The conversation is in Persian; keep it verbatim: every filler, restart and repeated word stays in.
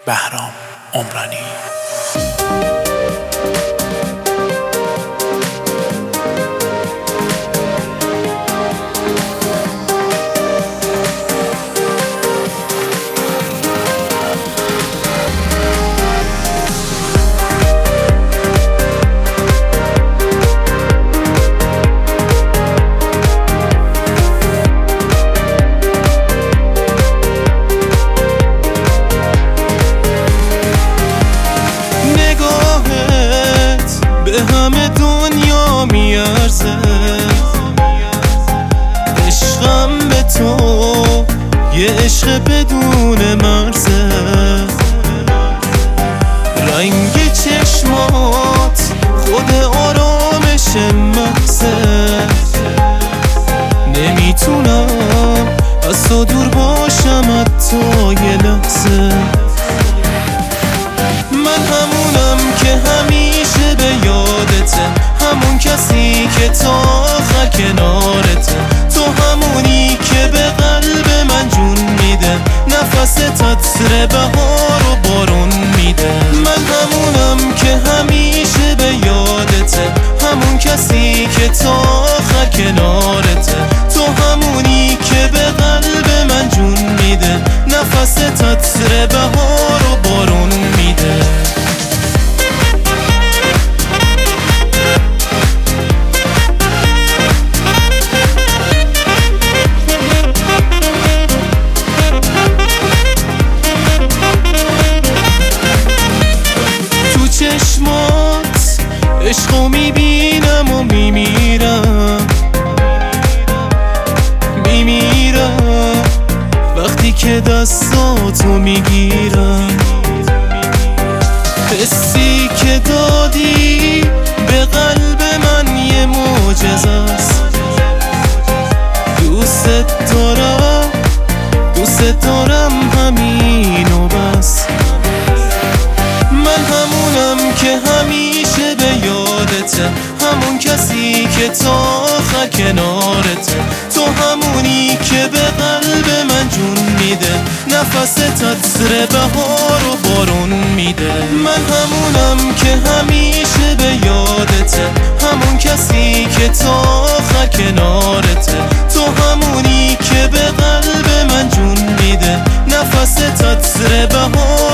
بهرام عمرانی. همه دنیا میارزه، عشقم به تو یه عشق بدون مرزه. رنگ چشمات خود آرامش مغزه، نمیتونم از تو دور باشم حتی یه لحظه. من همونم که همیشه به یادته، همون کسی که تا آخر کنارته، تو همونی که به قلب من جون میده، نفست عطر بهار و بارون میده. من همونم که همیشه به یادته، همون کسی که تا آخر کنارته، تو همونی که به قلب من جون میده، نفست عطر بهار و بارون میده. چشمات عشقو میبینم و میمیرم، میمیرم وقتی که دستاتو میگیرم. حسی که دادی به قلب من یه معجزه است. دوست دارم دوست دارم همین و بس. من همونم که همیشه به یادته، همون کسی که تا آخر کنارته، تو همونی که به قلب من جون میده، نفست عطر بهار و بارون میده. من همونم که همیشه به یادته، همون کسی که تا آخر کنارته، تو همونی که به قلب من جون میده، نفست عطر بهار